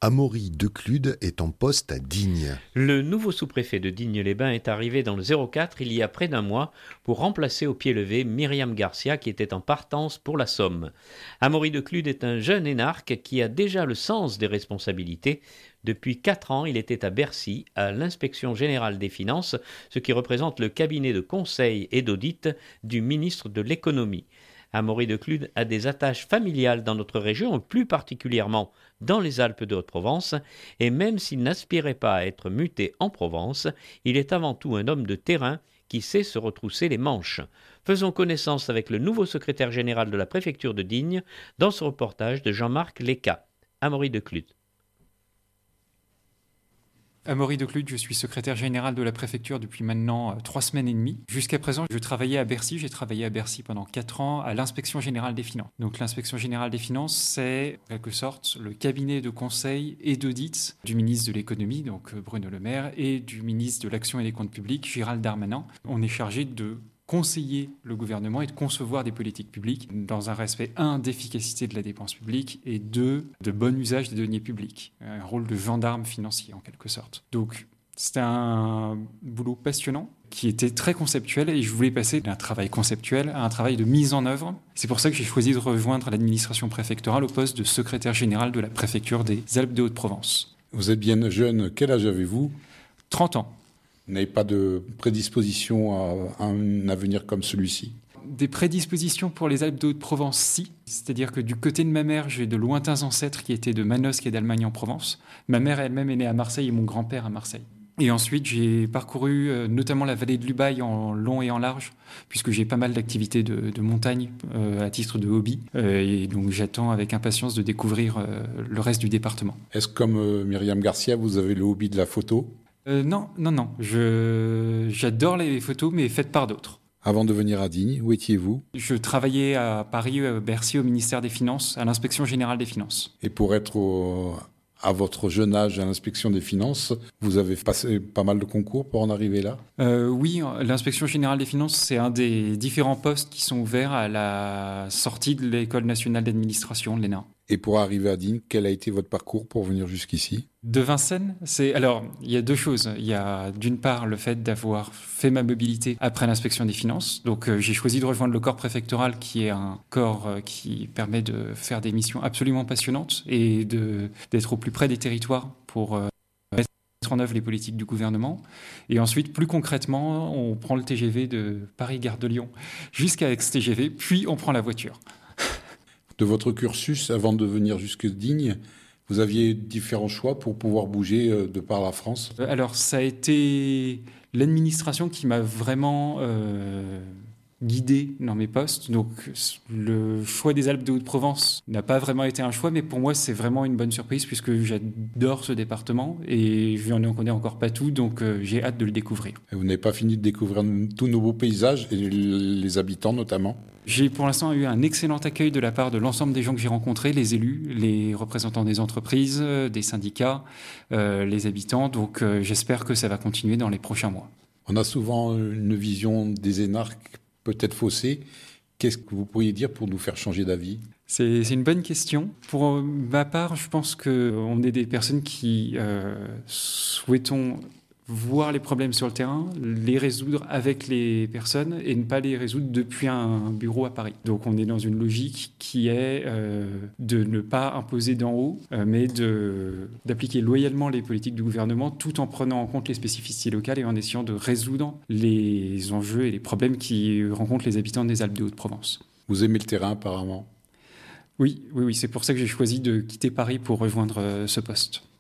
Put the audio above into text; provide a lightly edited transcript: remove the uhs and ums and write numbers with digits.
Amaury Declude est en poste à Digne. Le nouveau sous-préfet de Digne-les-Bains est arrivé dans le 04 il y a près d'un mois pour remplacer au pied levé Myriam Garcia qui était en partance pour la Somme. Amaury Declude est un jeune énarque qui a déjà le sens des responsabilités. Depuis 4 ans, il était à Bercy, à l'Inspection générale des finances, ce qui représente le cabinet de conseil et d'audit du ministre de l'économie. Amaury Declude a des attaches familiales dans notre région, plus particulièrement dans les Alpes de Haute-Provence, et même s'il n'aspirait pas à être muté en Provence, il est avant tout un homme de terrain qui sait se retrousser les manches. Faisons connaissance avec le nouveau secrétaire général de la préfecture de Digne dans ce reportage de Jean-Marc Léca. Amaury Declude. Amaury Declude, je suis secrétaire général de la préfecture depuis maintenant 3 semaines et demie. Jusqu'à présent, je travaillais à Bercy. J'ai travaillé à Bercy pendant 4 ans à l'Inspection générale des finances. Donc l'Inspection générale des finances, c'est en quelque sorte le cabinet de conseil et d'audit du ministre de l'économie, donc Bruno Le Maire, et du ministre de l'Action et des comptes publics, Gérald Darmanin. On est chargé de conseiller le gouvernement et de concevoir des politiques publiques dans un respect, 1, d'efficacité de la dépense publique et 2, de bon usage des deniers publics. Un rôle de gendarme financier en quelque sorte. Donc c'était un boulot passionnant qui était très conceptuel et je voulais passer d'un travail conceptuel à un travail de mise en œuvre. C'est pour ça que j'ai choisi de rejoindre l'administration préfectorale au poste de secrétaire général de la préfecture des Alpes de Haute-Provence. Vous êtes bien jeune, quel âge avez-vous ? 30 ans. Vous n'avez pas de prédisposition à un avenir comme celui-ci ? Des prédispositions pour les Alpes de Haute-Provence, si. C'est-à-dire que du côté de ma mère, j'ai de lointains ancêtres qui étaient de Manosque et d'Allemagne en Provence. Ma mère elle-même est née à Marseille et mon grand-père à Marseille. Et ensuite, j'ai parcouru notamment la vallée de l'Ubaye en long et en large, puisque j'ai pas mal d'activités de montagne à titre de hobby. Et donc, j'attends avec impatience de découvrir le reste du département. Est-ce que, comme Myriam Garcia, vous avez le hobby de la photo ? Non. J'adore les photos, mais faites par d'autres. Avant de venir à Digne, où étiez-vous ? Je travaillais à Paris, Bercy, au ministère des Finances, à l'Inspection générale des finances. Et pour être à votre jeune âge à l'Inspection des finances, vous avez passé pas mal de concours pour en arriver là ? Oui, l'Inspection générale des finances, c'est un des différents postes qui sont ouverts à la sortie de l'École nationale d'administration, l'ENA. Et pour arriver à Digne, quel a été votre parcours pour venir jusqu'ici ? De Vincennes, alors, il y a 2 choses. Il y a d'une part le fait d'avoir fait ma mobilité après l'inspection des finances. Donc, j'ai choisi de rejoindre le corps préfectoral, qui est un corps qui permet de faire des missions absolument passionnantes et d'être au plus près des territoires pour mettre en œuvre les politiques du gouvernement. Et ensuite, plus concrètement, on prend le TGV de Paris-Gare de Lyon jusqu'à Aix-TGV, puis on prend la voiture. De votre cursus, avant de venir jusque Digne, vous aviez différents choix pour pouvoir bouger de par la France ? Alors, ça a été l'administration qui m'a vraiment guidé dans mes postes. Donc, le choix des Alpes de Haute-Provence n'a pas vraiment été un choix, mais pour moi, c'est vraiment une bonne surprise puisque j'adore ce département et je n'en connais encore pas tout, donc j'ai hâte de le découvrir. Et vous n'avez pas fini de découvrir tous nos beaux paysages et les habitants notamment ? J'ai pour l'instant eu un excellent accueil de la part de l'ensemble des gens que j'ai rencontrés, les élus, les représentants des entreprises, des syndicats, les habitants. Donc j'espère que ça va continuer dans les prochains mois. On a souvent une vision des énarques peut-être faussée. Qu'est-ce que vous pourriez dire pour nous faire changer d'avis ? C'est une bonne question. Pour ma part, je pense qu'on est des personnes qui souhaitons voir les problèmes sur le terrain, les résoudre avec les personnes et ne pas les résoudre depuis un bureau à Paris. Donc on est dans une logique qui est de ne pas imposer d'en haut, mais d'appliquer loyalement les politiques du gouvernement tout en prenant en compte les spécificités locales et en essayant de résoudre les enjeux et les problèmes qui rencontrent les habitants des Alpes de Haute-Provence. Vous aimez le terrain apparemment ? Oui, c'est pour ça que j'ai choisi de quitter Paris pour rejoindre ce poste.